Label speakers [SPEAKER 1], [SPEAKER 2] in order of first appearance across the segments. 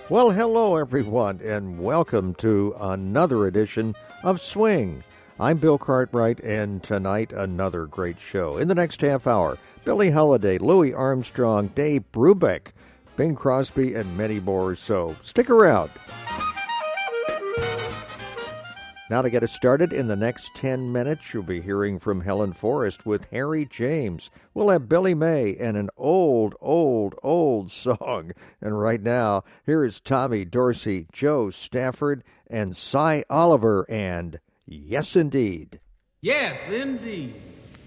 [SPEAKER 1] Well, hello, everyone, and welcome to another edition of Swing. I'm Bill Cartwright, and tonight, another great show. In the next half hour, Billie Holiday, Louis Armstrong, Dave Brubeck, Bing Crosby, and many more, so stick around. Now to get us started, in the next 10 minutes, you'll be hearing from Helen Forrest with Harry James. We'll have Billy May and an old song. And right now, here is Tommy Dorsey, Joe Stafford, and Cy Oliver, and Yes, Indeed.
[SPEAKER 2] Yes, indeed.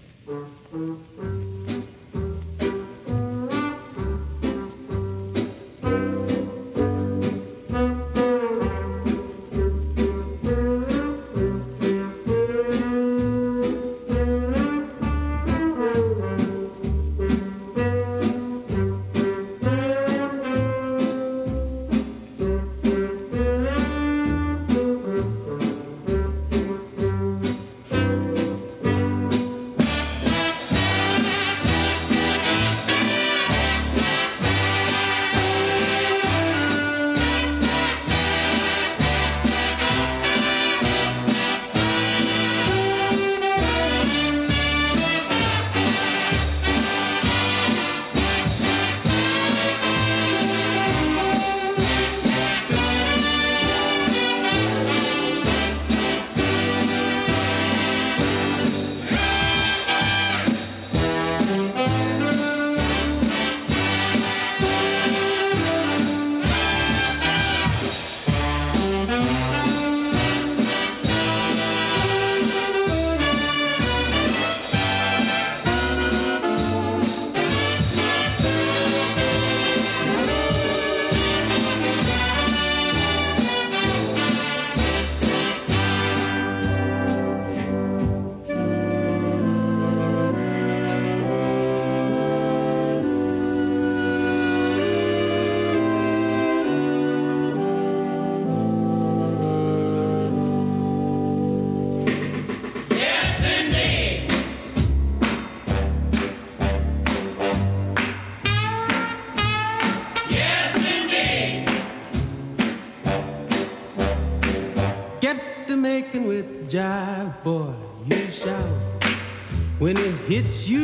[SPEAKER 2] Jive, boy, you shout when it hits you.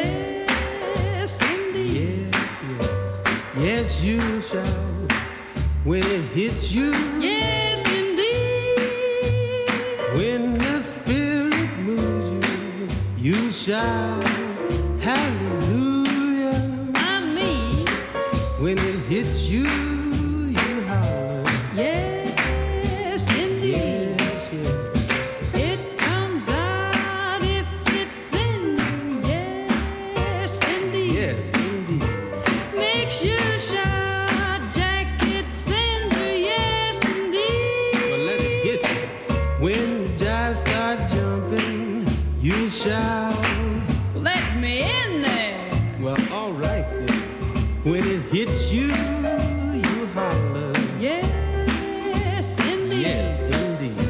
[SPEAKER 2] Yes, indeed. Yes, yes, you shout when it hits you. Yes, indeed. When the spirit moves you, you shout hallelujah. I mean, when it hits you, you holler. Yes.
[SPEAKER 3] Let me in there.
[SPEAKER 2] Well, all right then. When it hits you, you holler.
[SPEAKER 3] Yes, indeed.
[SPEAKER 2] Yes, indeed.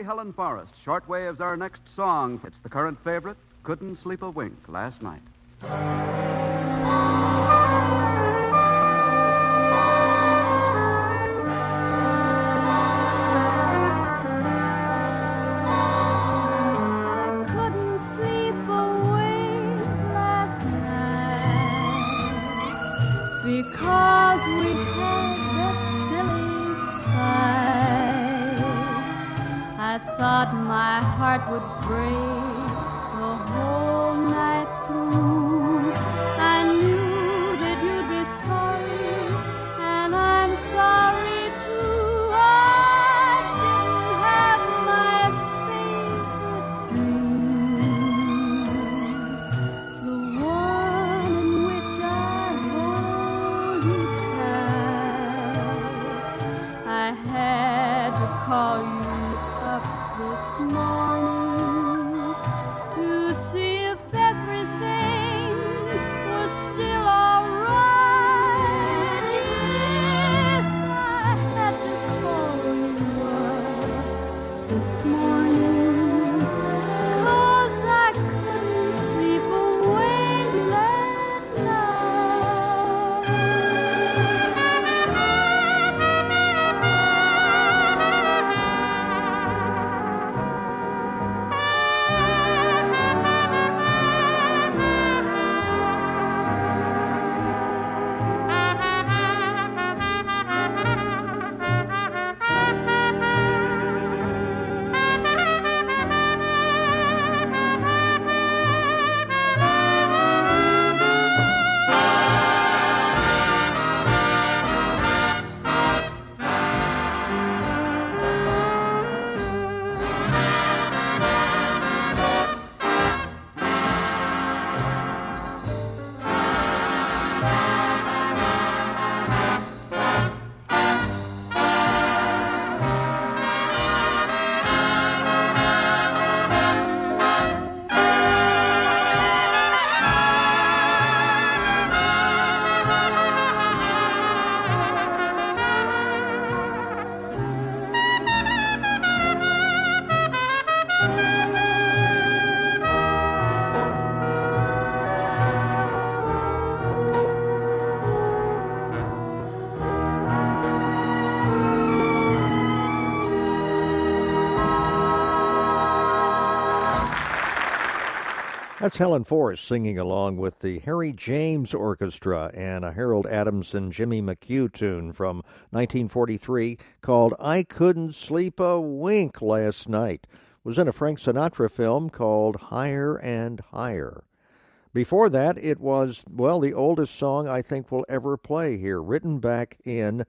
[SPEAKER 4] Mary Helen Forrest. Shortwave's our next song. It's the current favorite, Couldn't Sleep a Wink Last Night.
[SPEAKER 3] Because we had that silly fight, I thought my heart would break the whole night through. I knew that you'd be sorry, and I'm sorry too. I didn't have my favorite dream, the one in which I had to call you up this morning to see if everything was still all right. Yes, I had to call you up this morning 'cause I couldn't sleep a wink last night.
[SPEAKER 1] That's Helen Forrest singing along with the Harry James Orchestra and a Harold Adams and Jimmy McHugh tune from 1943 called I Couldn't Sleep a Wink Last Night. It was in a Frank Sinatra film called Higher and Higher. Before that, it was, well, the oldest song I think we'll ever play here, written back in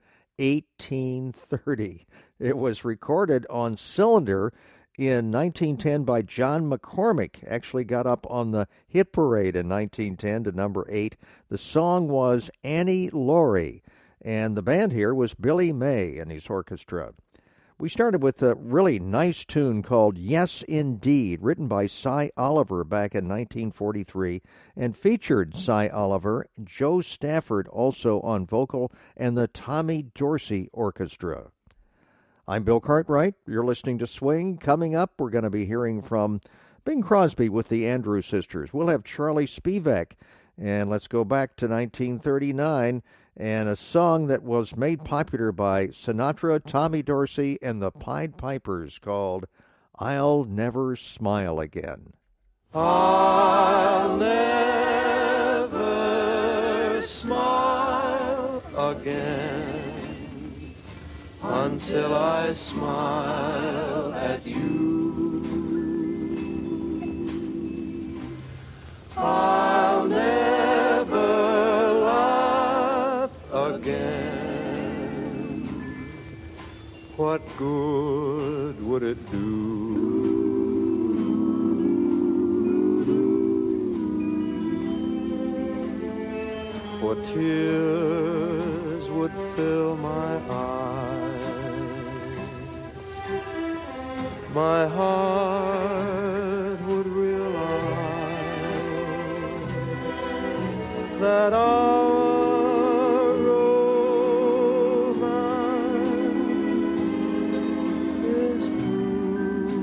[SPEAKER 1] 1830. It was recorded on cylinder in 1910 by John McCormick. Actually got up on the hit parade in 1910 to number 8. The song was Annie Laurie, and the band here was Billy May and his orchestra. We started with a really nice tune called Yes Indeed, written by Cy Oliver back in 1943, and featured Cy Oliver, Joe Stafford also on vocal, and the Tommy Dorsey Orchestra. I'm Bill Cartwright. You're listening to Swing. Coming up, we're going to be hearing from Bing Crosby with the Andrews Sisters. We'll have Charlie Spivak, and let's go back to 1939 and a song that was made popular by Sinatra, Tommy Dorsey, and the Pied Pipers called I'll Never Smile Again.
[SPEAKER 5] I'll never smile again until I smile at you. I'll never laugh again. What good would it do? For tears would fill my eyes. My heart would realize that our romance is through.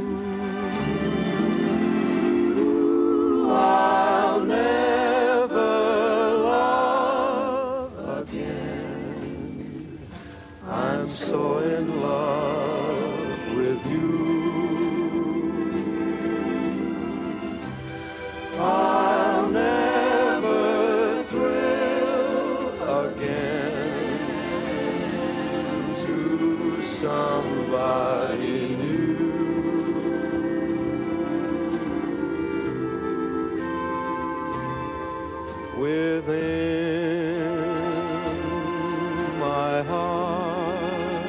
[SPEAKER 5] within my heart.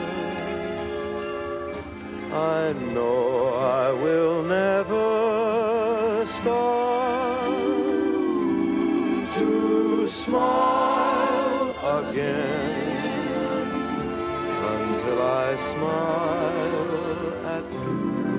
[SPEAKER 5] I know I will never start to smile again until I smile at you.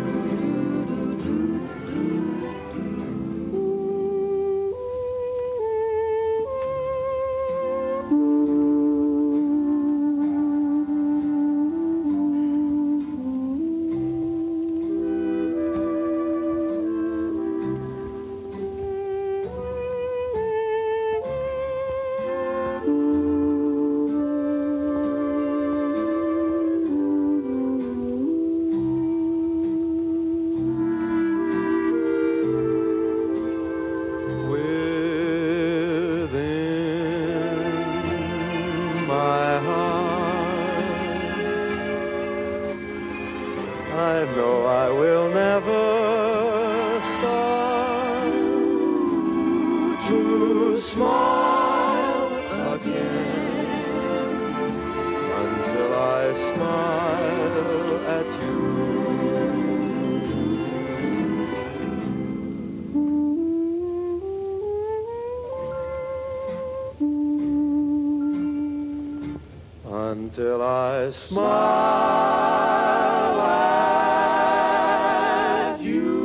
[SPEAKER 5] I know I will never start to smile again until I smile at you. Until I smile at you.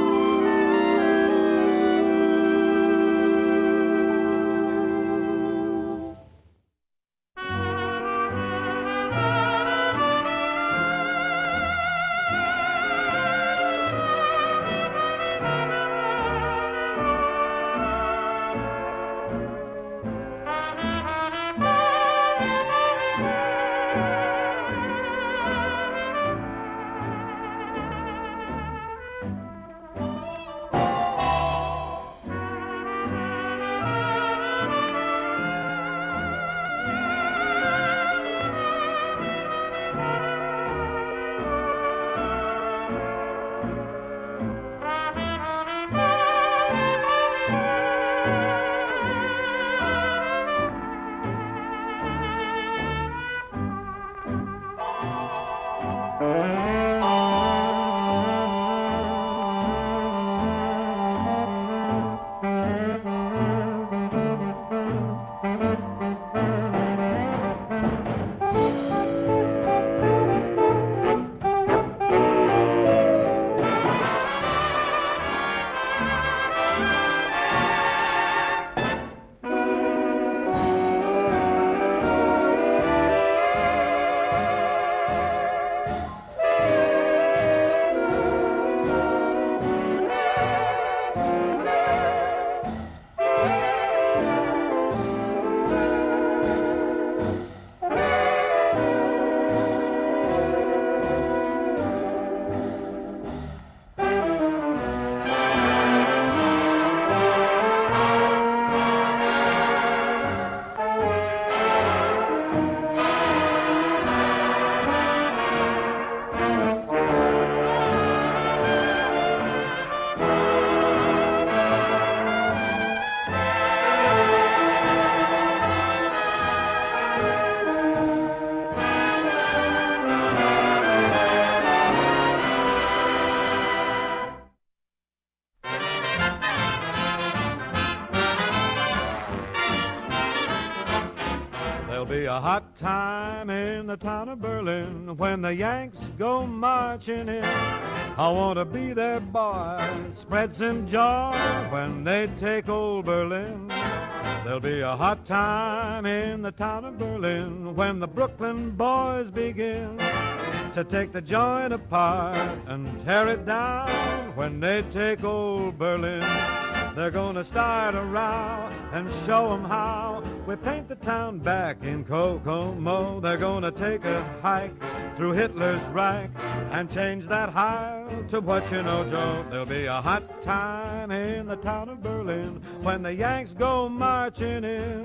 [SPEAKER 6] There'll be a hot time in the town of Berlin when the Yanks go marching in. I want to be their boy, spread some joy when they take old Berlin. There'll be a hot time in the town of Berlin when the Brooklyn boys begin to take the joint apart and tear it down when they take old Berlin. They're gonna start a row and show 'em how we paint the town back in Kokomo. They're gonna take a hike through Hitler's Reich and change that Heil to what you know, Joe. There'll be a hot time in the town of Berlin when the Yanks go marching in.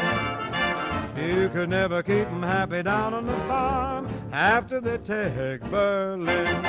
[SPEAKER 6] You could never keep 'em happy down on the farm after they take Berlin.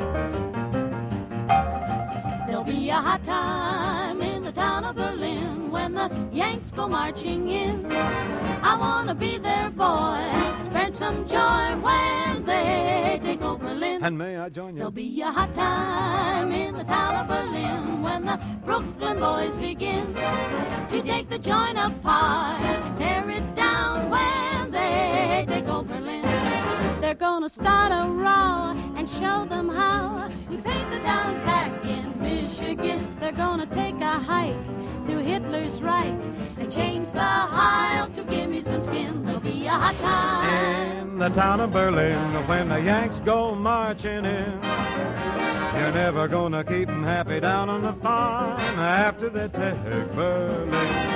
[SPEAKER 3] There'll be a hot time in the town of Berlin Berlin when the Yanks go marching in. I wanna be their boy, spread some joy when they take over Berlin.
[SPEAKER 6] And may I join you?
[SPEAKER 3] There'll be a hot time in the town of Berlin when the Brooklyn boys begin to take the joint apart and tear it down when they take over Berlin. They're gonna start a row and show them how you paint the town back in Michigan. They're gonna take a hike through Hitler's Reich and change the Heil to give me some skin. There'll be a hot time
[SPEAKER 6] In the town of Berlin when the Yanks go marching in. You're never gonna keep 'em happy down on the farm after they take Berlin.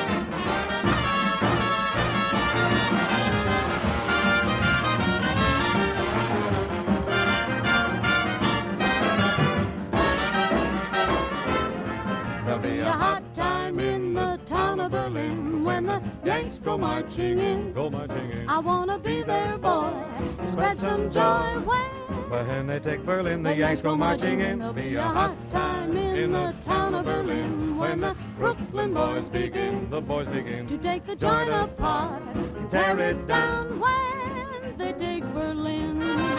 [SPEAKER 3] There'll be a hot time in the town of Berlin when the Yanks go marching in.
[SPEAKER 6] Go marching in.
[SPEAKER 3] I wanna be their boy, spread some joy
[SPEAKER 6] When they take Berlin, the Yanks go marching in.
[SPEAKER 3] There'll be a hot time in the town of Berlin when the Brooklyn boys begin
[SPEAKER 6] The boys begin
[SPEAKER 3] to take the joint apart and tear it down when they take Berlin.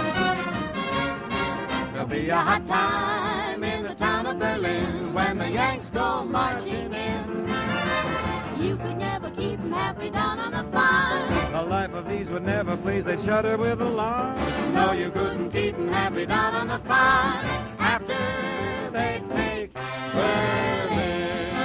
[SPEAKER 3] There'll be a hot time in the town of Berlin when the Yanks go marching in. You could never keep 'em happy down on the farm.
[SPEAKER 6] The life of these would never please, they'd shudder with alarm.
[SPEAKER 3] No, you couldn't keep 'em happy down on the farm after they take Berlin.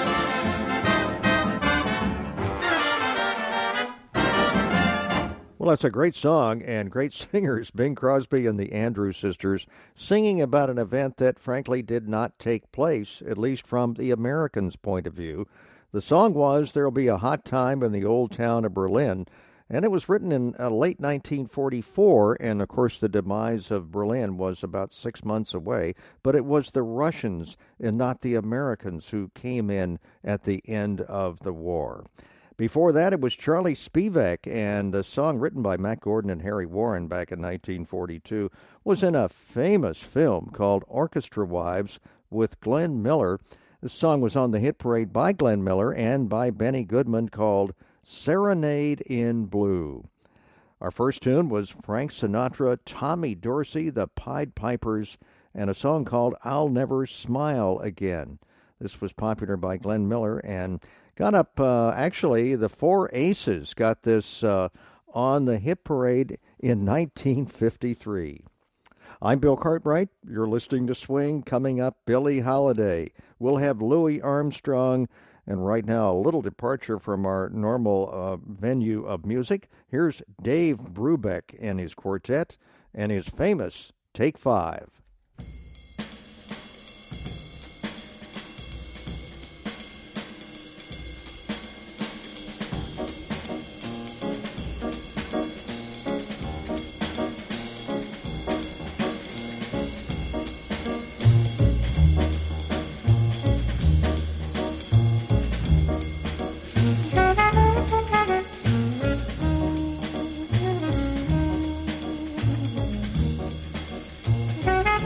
[SPEAKER 1] Well, that's a great song and great singers, Bing Crosby and the Andrews Sisters, singing about an event that frankly did not take place, at least from the Americans' point of view. The song was There'll Be a Hot Time in the Old Town of Berlin, and it was written in late 1944, and of course the demise of Berlin was about 6 months away, but it was the Russians and not the Americans who came in at the end of the war. Before that, it was Charlie Spivak, and a song written by Matt Gordon and Harry Warren back in 1942 was in a famous film called Orchestra Wives with Glenn Miller. This song was on the hit parade by Glenn Miller and by Benny Goodman called Serenade in Blue. Our first tune was Frank Sinatra, Tommy Dorsey, the Pied Pipers, and a song called I'll Never Smile Again. This was popular by Glenn Miller and got up, actually, the Four Aces got this on the hit parade in 1953. I'm Bill Cartwright. You're listening to Swing. Coming up, Billie Holiday. We'll have Louis Armstrong. And right now, a little departure from our normal venue of music. Here's Dave Brubeck and his quartet and his famous Take Five.
[SPEAKER 7] Thank you.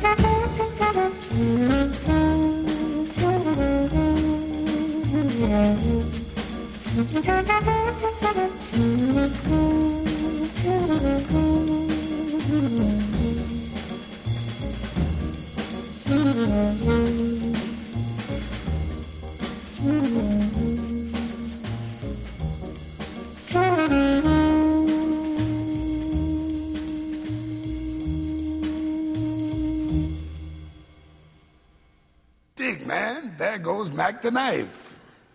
[SPEAKER 7] Dig, man, there goes Mac the Knife.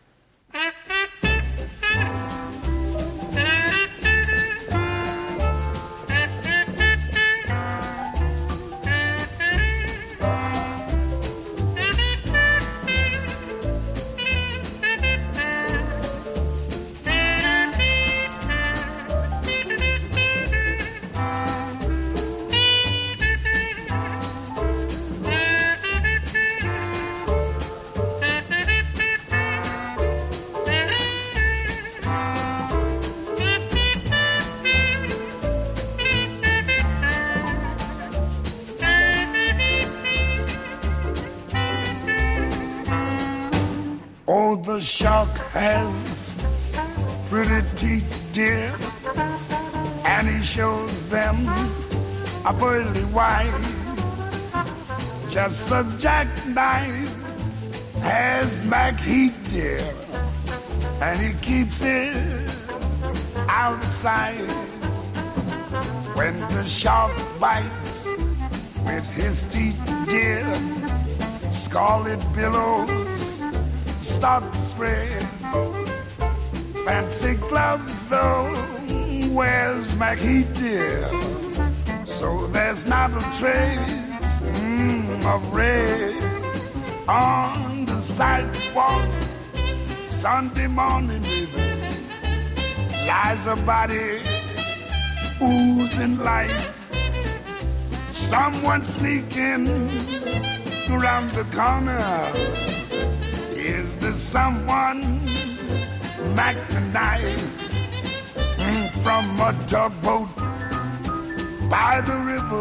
[SPEAKER 7] Oh, the shark has pretty teeth, dear, and he shows them a pearly white. Just a jackknife has Mac Heat, dear, and he keeps it out of sight. When the shark bites with his teeth, dear, scarlet billows start to spread. Fancy gloves, though, wears Mac Heat, dear, so there's not a trace of red on the sidewalk. Sunday morning, baby, lies a body oozing life. Someone sneaking around the corner. Is there someone Mac the Knife from a tugboat by the river?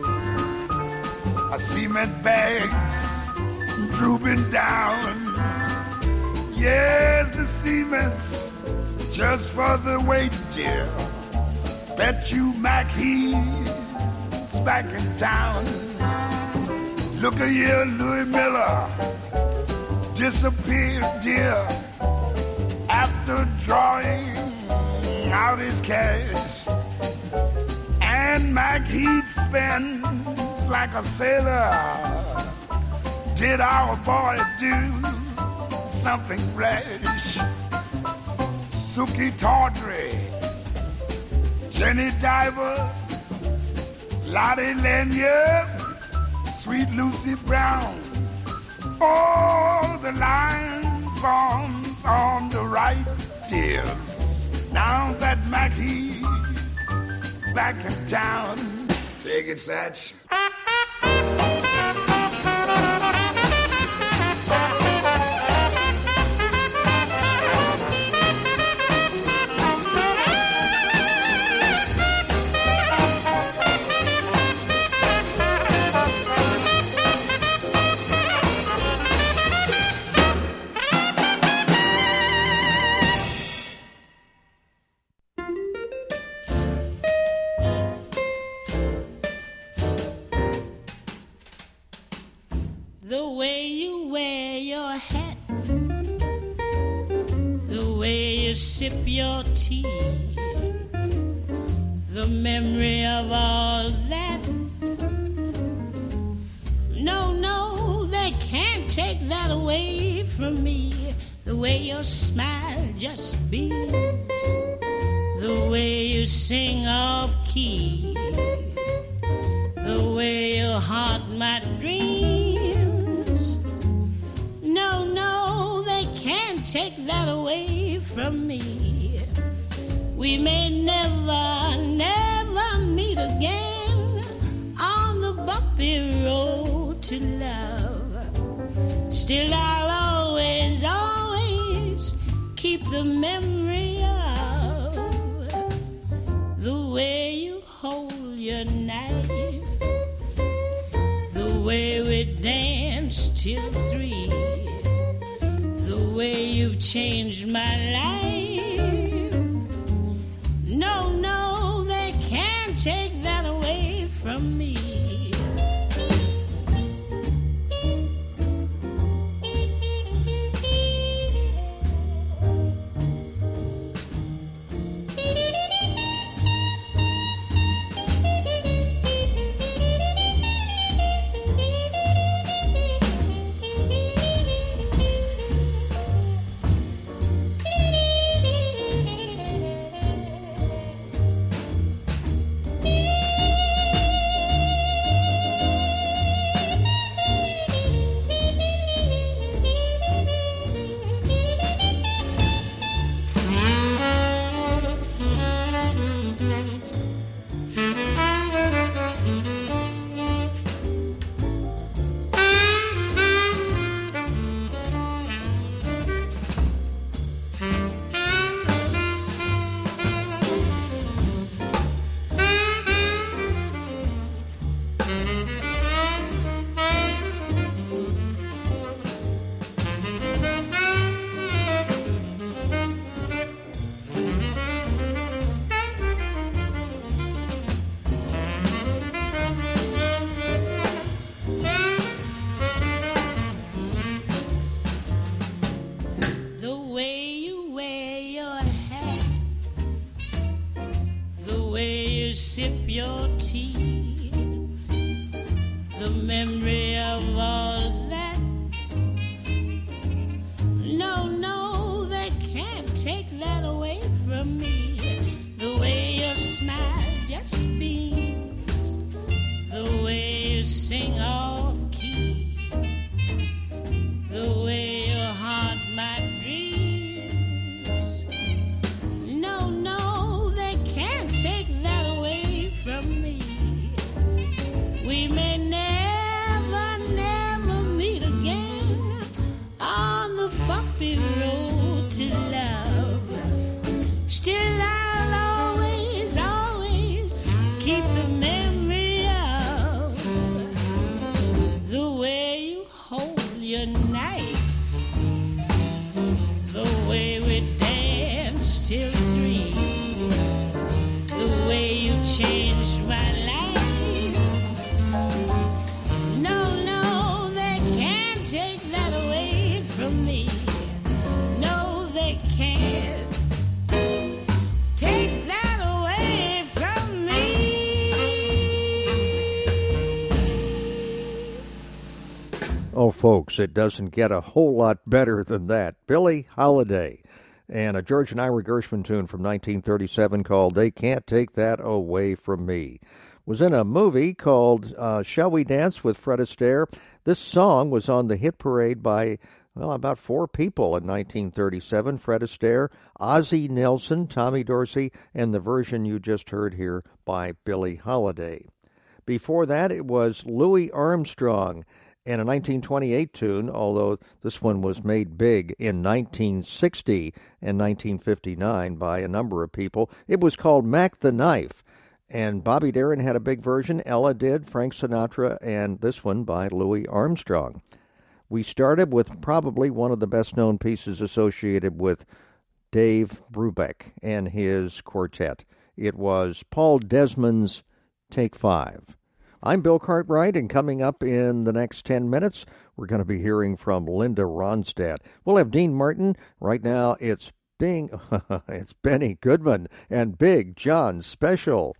[SPEAKER 7] A cement bags drooping down. Yes, the cement's just for the weight, dear. Bet you Mac he's back in town. Look at here, Louis Miller disappeared, dear, after drawing out his cash. And Mac Heat spends like a sailor. Did our boy do something rash? Suki Tawdry, Jenny Diver, Lottie Lanyard, Sweet Lucy Brown. Oh, the line forms on the right, dears. Now that Mac He's back in town. Take it, Satch.
[SPEAKER 8] The way you wear your hat, the way you sip your tea, the memory of all that. No, they can't take that away from me. The way your smile just beams, the way you sing off key, the way you haunt my dreams. No, they can't take that away from me. We may never meet again on the bumpy road to love. Still, I'll always keep the memory of the way you hold your knife, the way we danced till 3, the way you've changed my life. No, no, they can't take that away from me. Sip your tea, the memory of all that. No, no, they can't take that away from me. The way your smile just beams, the way you sing off key, the way you haunt my dreams. No, no, they can't take that away from me. We may never, never meet again on the bumpy road to love. Still I'll always, always keep the memory of the way you hold your knife, the way we danced till 3, the way you changed my life. No, no, they can't take that away from me. No, they can't take that away from me.
[SPEAKER 1] Oh, folks, it doesn't get a whole lot better than that. Billie Holiday and a George and Ira Gershwin tune from 1937 called They Can't Take That Away From Me. Was in a movie called Shall We Dance with Fred Astaire. This song was on the hit parade by, well, about 4 people in 1937. Fred Astaire, Ozzie Nelson, Tommy Dorsey, and the version you just heard here by Billie Holiday. Before that, it was Louis Armstrong and a 1928 tune, although this one was made big in 1960 and 1959 by a number of people. It was called Mac the Knife, and Bobby Darin had a big version, Ella did, Frank Sinatra, and this one by Louis Armstrong. We started with probably one of the best-known pieces associated with Dave Brubeck and his quartet. It was Paul Desmond's Take 5. I'm Bill Cartwright, and coming up in the next 10 minutes, we're going to be hearing from Linda Ronstadt. We'll have Dean Martin. Right now, it's it's Benny Goodman and Big John Special.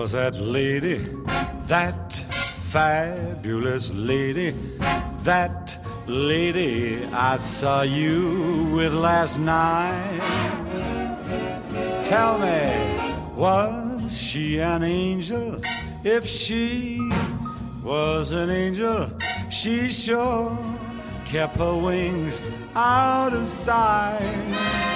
[SPEAKER 6] was that lady, that fabulous lady, that lady I saw you with last night? Tell me, was she an angel? If she was an angel, she sure kept her wings out of sight.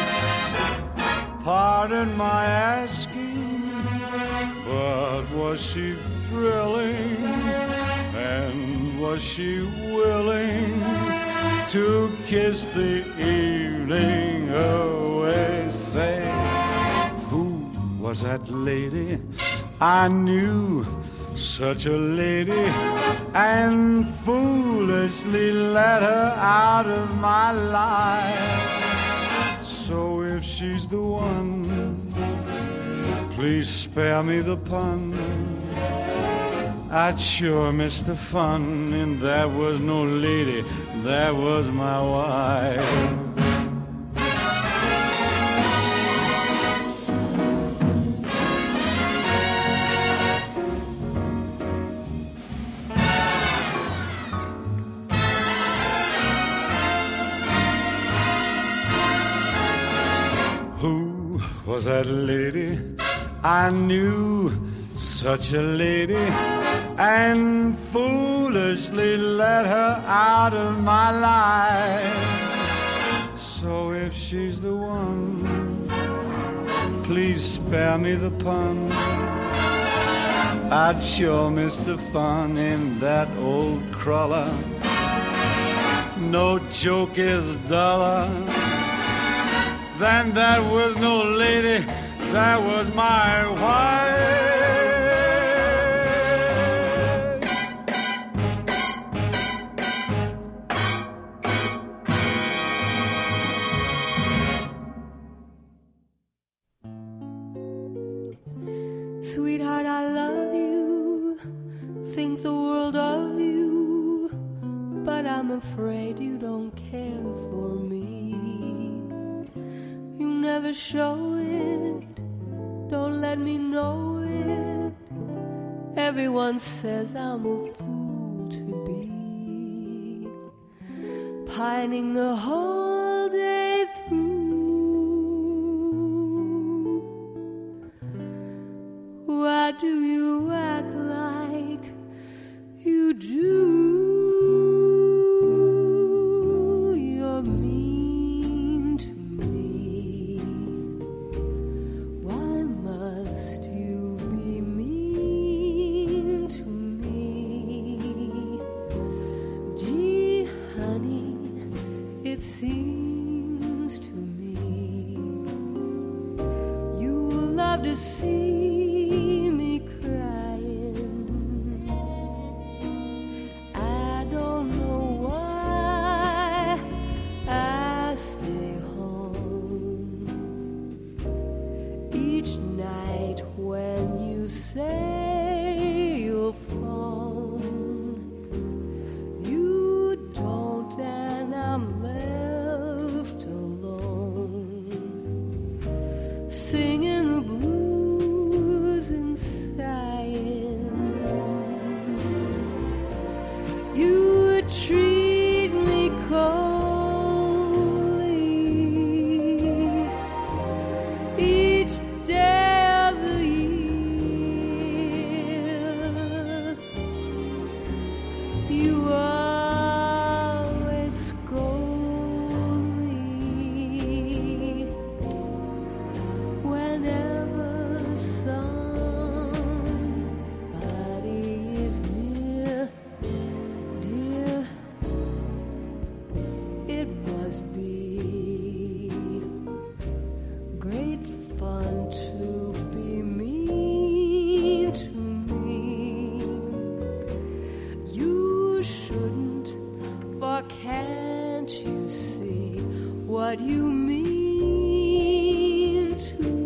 [SPEAKER 6] Pardon my asking, but was she thrilling? And was she willing to kiss the evening away? Say, who was that lady? I knew such a lady and foolishly let her out of my life. So if she's the one, please spare me the pun. I'd sure miss the fun, and that was no lady, that was my wife. Who was that lady? I knew such a lady and foolishly let her out of my life. So if she's the one, please spare me the pun. I'd sure miss the fun in that old crawler. No joke is duller than that was no lady, that was my wife.
[SPEAKER 9] Sweetheart, I love you, think the world of you, but I'm afraid you don't care for me. You never show it, don't let me know it. Everyone says I'm a fool to be pining the whole day through. Why do you act like you do? You're mean to me. Why must you be mean to me? Gee, honey, it seems to me you love to see me crying. I don't know why I stay home each night when you say you'll phone. You don't, and I'm left alone, singing the blues and sighing. You would treat me coldly each day of the year. You always scold me whenever somebody is near. Dear, it must be great fun to be mean to me. You shouldn't, for can't you see what you mean to me?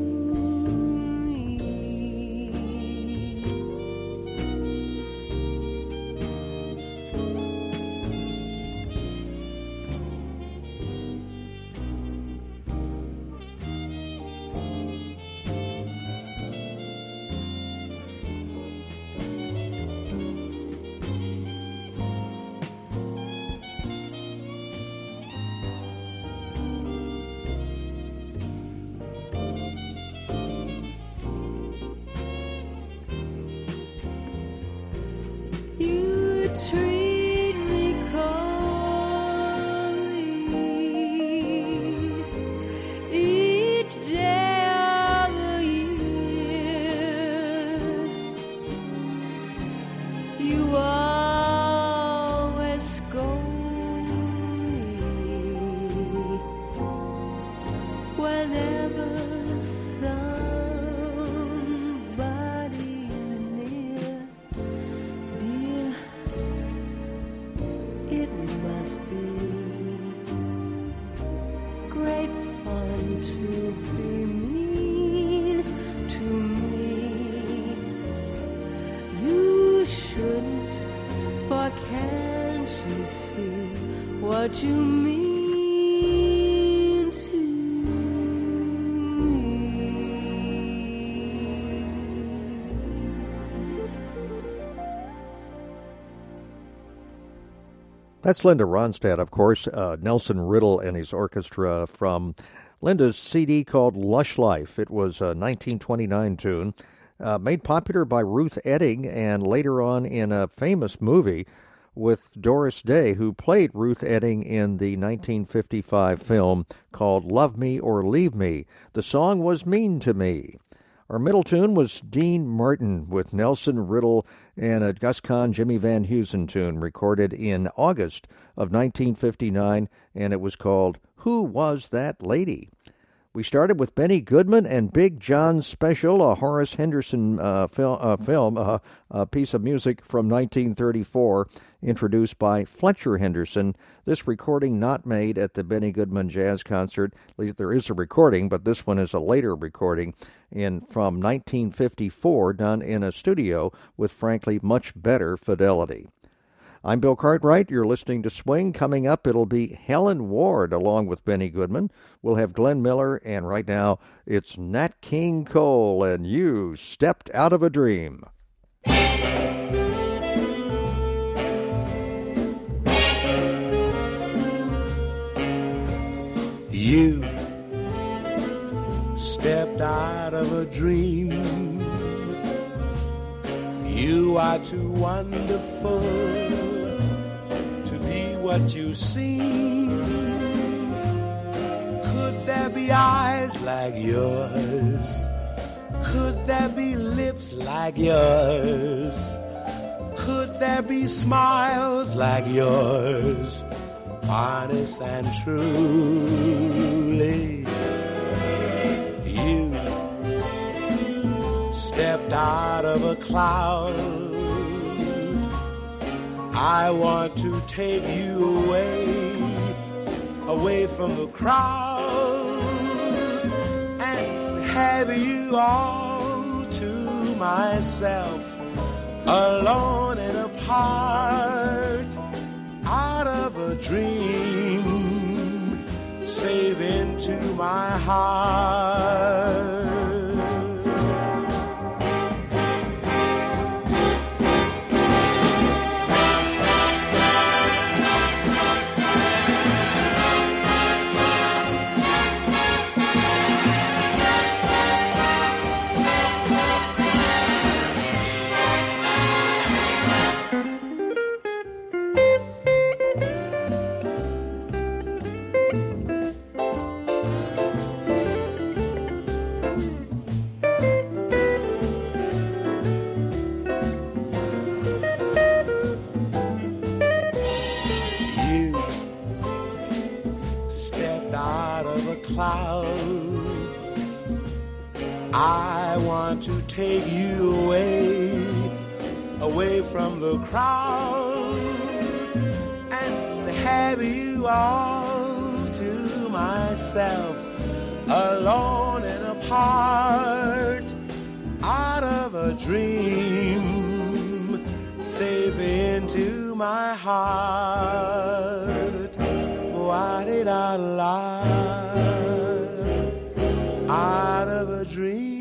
[SPEAKER 9] whenever somebody's near, dear, it must be great fun to be mean to me. You shouldn't, for can't you see what you mean to me?
[SPEAKER 1] That's Linda Ronstadt, of course, Nelson Riddle and his orchestra from Linda's CD called Lush Life. It was a 1929 tune, made popular by Ruth Etting and later on in a famous movie with Doris Day, who played Ruth Etting in the 1955 film called Love Me or Leave Me. The song was Mean to Me. Our middle tune was Dean Martin with Nelson Riddle and a Gus Kahn, Jimmy Van Heusen tune recorded in August of 1959, and it was called Who Was That Lady? We started with Benny Goodman and Big John Special, a Horace Henderson film, a piece of music from 1934, introduced by Fletcher Henderson. This recording not made at the Benny Goodman Jazz Concert. At least there is a recording, but this one is a later recording from 1954, done in a studio with, frankly, much better fidelity. I'm Bill Cartwright. You're listening to Swing. Coming up, it'll be Helen Ward along with Benny Goodman. We'll have Glenn Miller, and right now it's Nat King Cole and You Stepped Out of a Dream.
[SPEAKER 10] You stepped out of a dream. You are too wonderful to be what you seem. Could there be eyes like yours? Could there be lips like yours? Could there be smiles like yours? Honest and truly, you stepped out of a cloud. I want to take you away from the crowd, and have you all to myself, alone and apart, out of a dream, safe into my heart. I want to take you away from the crowd, and have you all to myself, alone and apart, out of a dream, safe into my heart. Why did I lie? Out of a dream.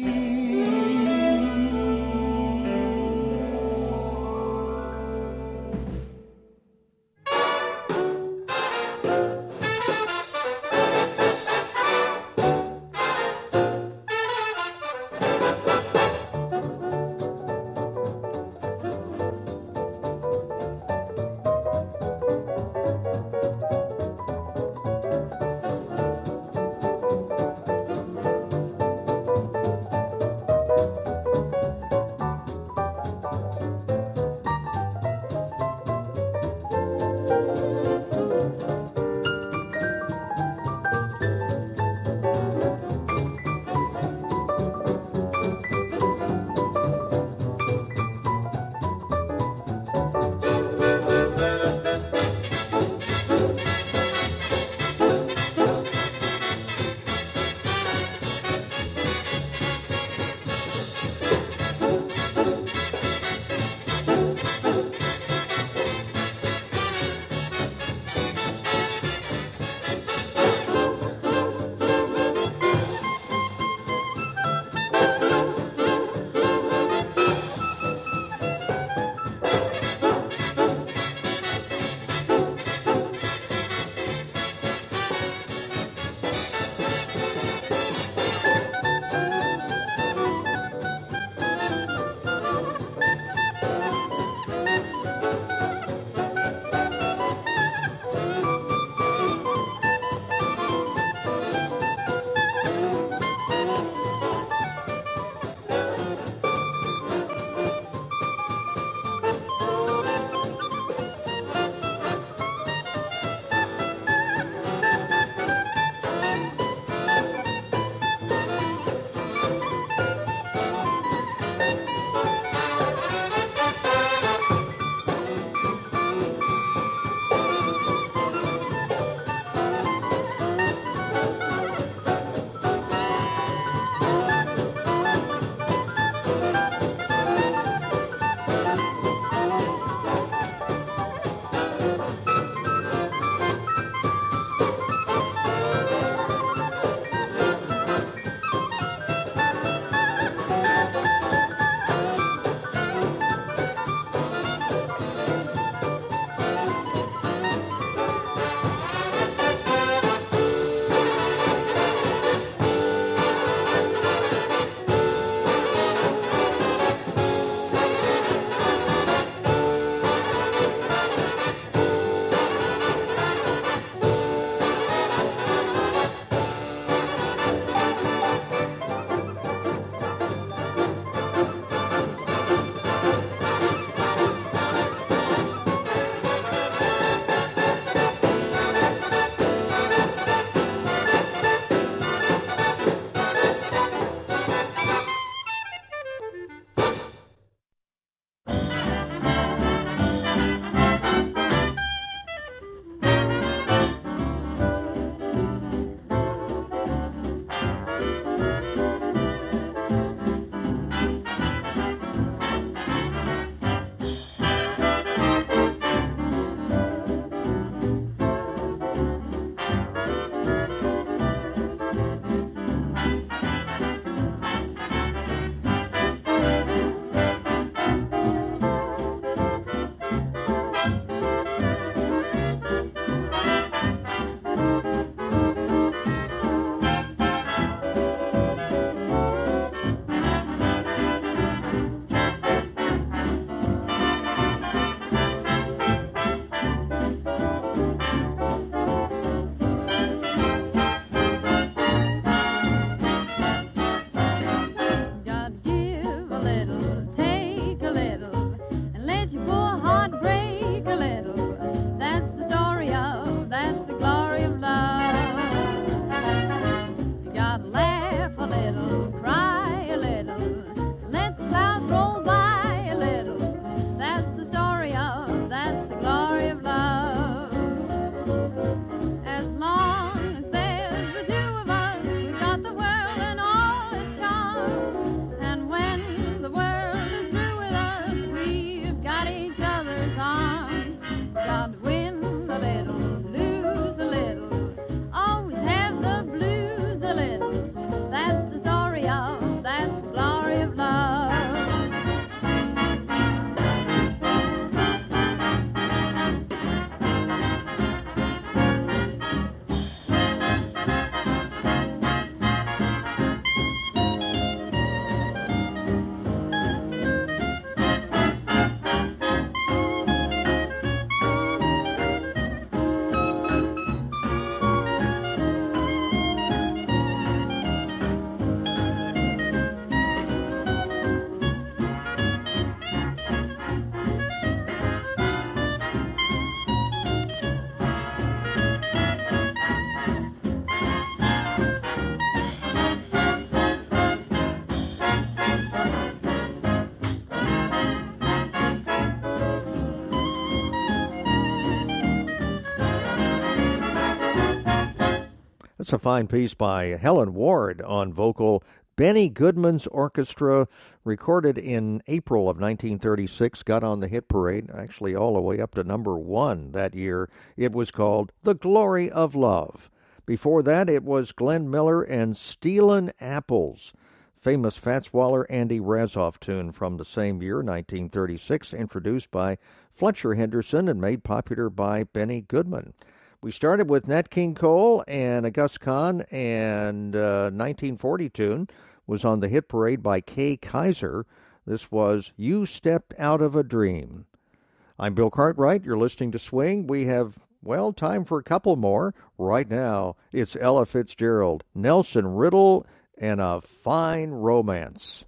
[SPEAKER 1] That's a fine piece by Helen Ward on vocal. Benny Goodman's Orchestra, recorded in April of 1936, got on the hit parade, actually all the way up to number 1 that year. It was called The Glory of Love. Before that, it was Glenn Miller and Stealin' Apples, famous Fats Waller, Andy Razzoff tune from the same year, 1936, introduced by Fletcher Henderson and made popular by Benny Goodman. We started with Nat King Cole and a Gus Kahn, and 1940 tune was on the hit parade by Kay Kaiser. This was You Stepped Out of a Dream. I'm Bill Cartwright. You're listening to Swing. We have, well, time for a couple more. Right now, it's Ella Fitzgerald, Nelson Riddle, and A Fine Romance.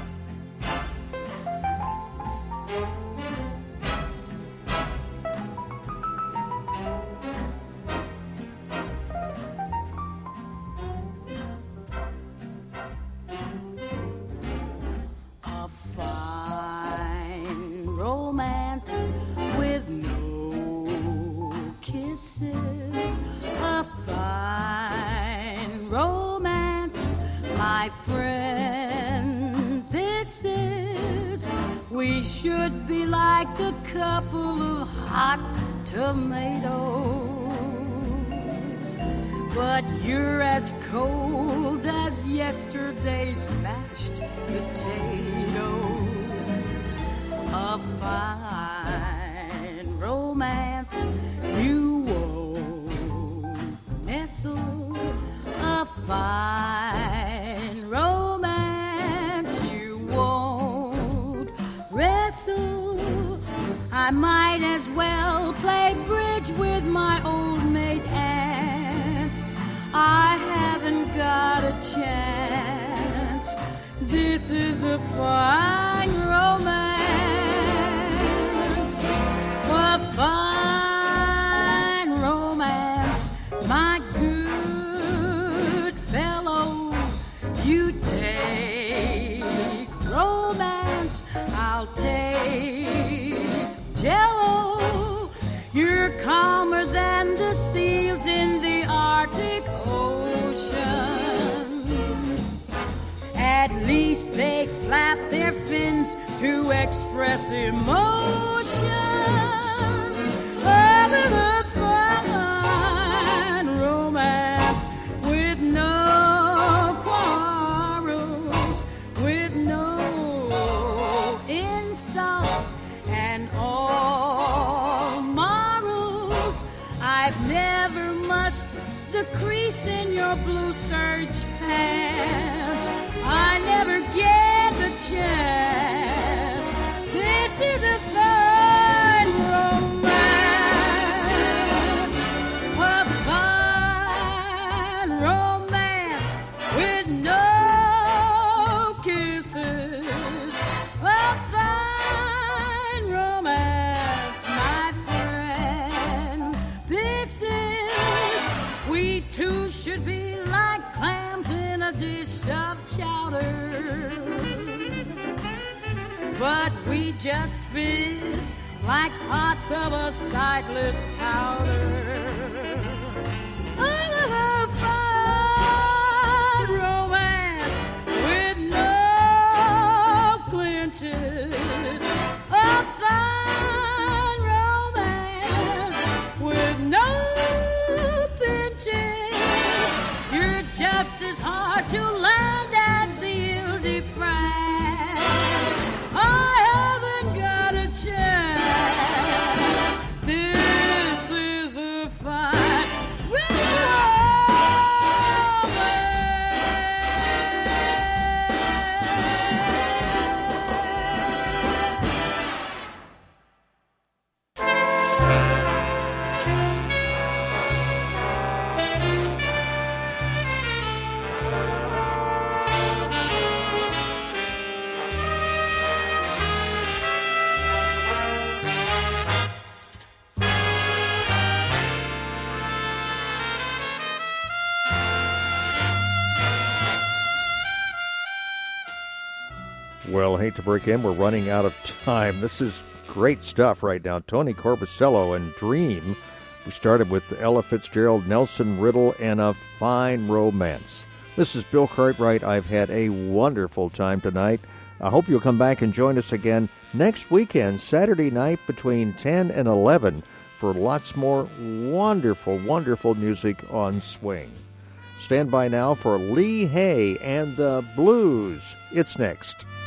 [SPEAKER 8] A fine romance, my friend, this is. We should be like a couple of hot tomatoes, but you're as cold as yesterday's mashed potatoes. A fine romance, you nestle. A fine romance, you won't wrestle. I might as well play bridge with my old mate ants. I haven't got a chance. This is a fine romance. A fine romance, my good fellow. You take romance, I'll take Jello. You're calmer than the seals in the Arctic Ocean. At least they flap their fins to express emotion. A fine romance with no quarrels, with no insults and all morals. I've never musked the crease in your blue serge pants. I never get the chance. This is a fine romance. A fine romance with no kisses. A fine romance, my friend. This is, we two should be like clams in a dish of chowder, but we just fizz like pots of a sightless powder. A fine romance with no clinches. A fine romance with no pinches. You're just as hard to land as the Ile-de-France. I haven't got a chance. This is a fine
[SPEAKER 1] Well, hate to break in, we're running out of time. This is great stuff right now. Tony Corbusello and Dream. We started with Ella Fitzgerald, Nelson Riddle, and A Fine Romance. This is Bill Cartwright. I've had a wonderful time tonight. I hope you'll come back and join us again next weekend, Saturday night between 10 and 11, for lots more wonderful, wonderful music on swing. Stand by now for Lee Hay and the Blues. It's next.